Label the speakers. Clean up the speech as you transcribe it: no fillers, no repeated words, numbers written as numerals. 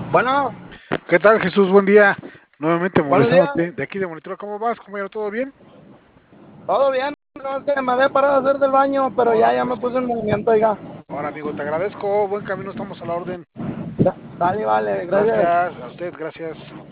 Speaker 1: Bueno,
Speaker 2: ¿Qué tal, Jesús? Buen día. Nuevamente
Speaker 1: buenos días,
Speaker 2: molestándote de aquí de Monitor. ¿Cómo vas, compañero? ¿Todo bien?
Speaker 1: todo bien. No, es que me había parado a hacer del baño, pero
Speaker 2: Ahora,
Speaker 1: ya me
Speaker 2: pues,
Speaker 1: puse en movimiento, oiga.
Speaker 2: ahora, amigo, te agradezco. Buen camino, estamos a la orden.
Speaker 1: Dale, vale, gracias.
Speaker 2: Gracias, a usted, gracias.